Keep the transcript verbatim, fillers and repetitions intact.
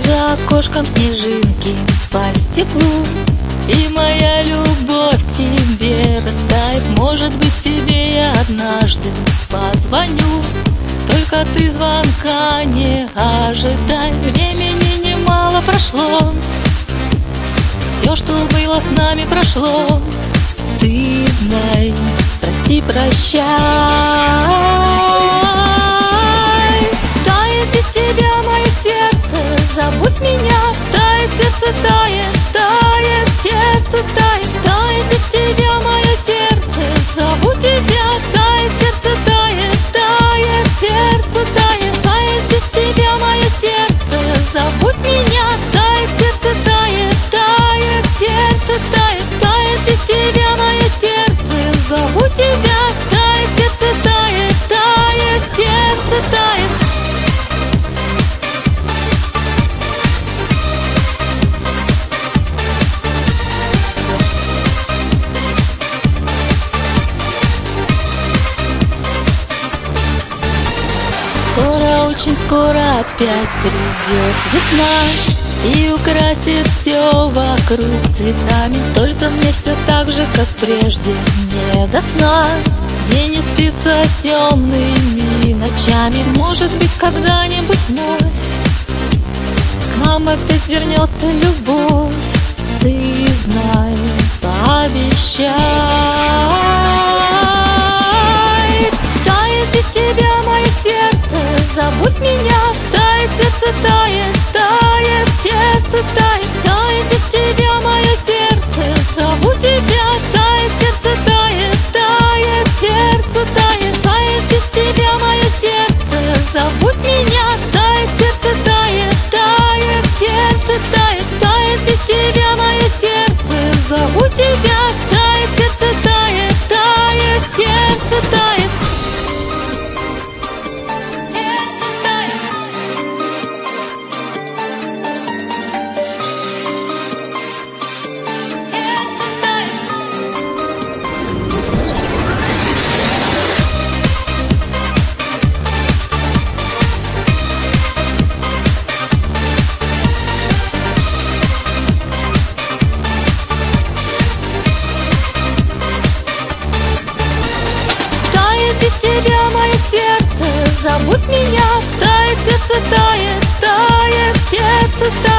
За окошком снежинки по стеклу, и моя любовь к тебе растает. Может быть, тебе я однажды позвоню, только ты звонка не ожидай. Времени немало прошло, все, что было с нами, прошло. Ты знай, прости, прощай. Тает без тебя мое сердце, забудь меня. Тает сердце, тает, тает, сердце тает. Тает без тебя мое сердце, забудь тебя. Тает сердце, тает, тает, сердце тает. Тает без тебя мое сердце, забудь меня. Тает сердце, тает, тает, сердце тает. Тает без тебя мое сердце, забудь тебя. Тает сердце, тает, тает, сердце тает. Скоро, очень скоро опять придет весна и украсит все вокруг цветами. Только мне все так же, как прежде, не до сна. Мне не спится темными ночами. Может быть, когда-нибудь вновь к нам опять вернется любовь. Ты знай, пообещай. Тает без тебя мое сердце, забудь меня. Тает сердце, тает, тает, сердце тает. Тает без тебя мое сердце, забудь тебя. Тает сердце, тает, тает, сердце тает. Тает без тебя мое сердце, забудь меня. Тает сердце, тает, тает, сердце тает. Тает без тебя мое сердце, забудь тебя. Тает сердце, тает, тает, сердце тает. Без тебя мое сердце, забудь меня. Тает сердце, тает, тает, сердце тает.